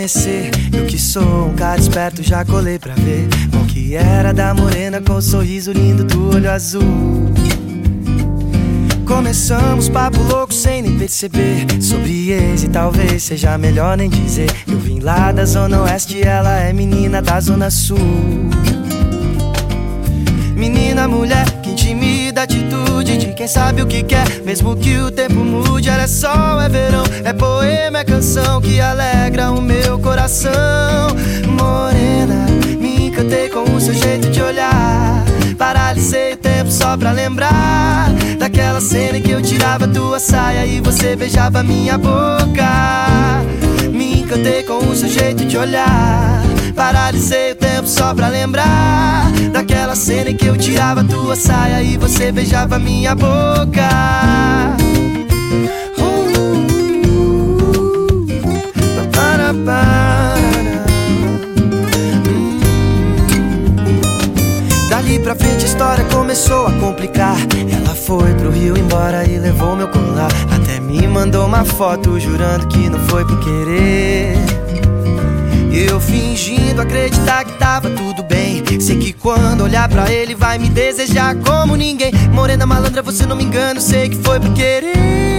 conhecer. Eu que sou um cara esperto, já colei pra ver qual que era da morena com o sorriso lindo do olho azul. Começamos papo louco sem nem perceber, sobre ex e talvez seja melhor nem dizer. Eu vim lá da zona oeste, ela é menina da zona sul. Menina, mulher, que intimida, atitude de quem sabe o que quer. Mesmo que o tempo mude, ela é sol, é verão, é poema, é canção que alegra o meu coração. Morena, me encantei com o seu jeito de olhar. Paralisei o tempo só pra lembrar daquela cena em que eu tirava tua saia e você beijava minha boca. Me encantei com o seu jeito de olhar. Paralisei o tempo só pra lembrar daquela cena em que eu tirava tua saia e você beijava minha boca. Dali pra frente a história começou a complicar. Ela foi pro Rio embora e levou meu colar. Até me mandou uma foto jurando que não foi por querer. Eu fingindo acreditar que tava tudo bem. Sei que quando olhar pra ele vai me desejar como ninguém. Morena malandra, você não me engana, sei que foi por querer.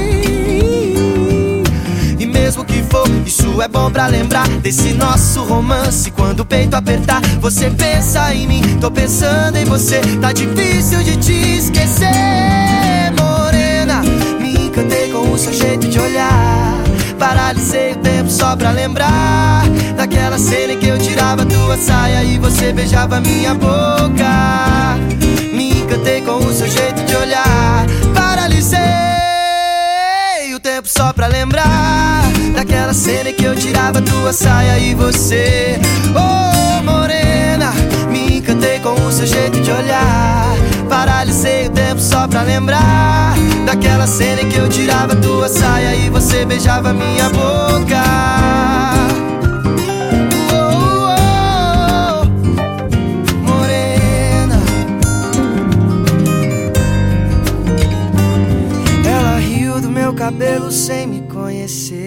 E mesmo que for, isso é bom pra lembrar desse nosso romance. Quando o peito apertar, você pensa em mim, tô pensando em você. Tá difícil de te esquecer. Morena, me encantei com o seu jeito de olhar. Paralisei o tempo só pra lembrar daquela cena em que eu tirava tua saia e você beijava minha boca. Me encantei com o seu jeito de olhar. Paralisei o tempo só pra lembrar daquela cena em que eu tirava tua saia e você. Oh, morena, me encantei com o seu jeito de olhar. Paralisei o tempo só pra lembrar daquela cena em que eu tirava tua saia e você beijava minha boca. Oh, oh, oh, morena. Ela riu do meu cabelo sem me conhecer.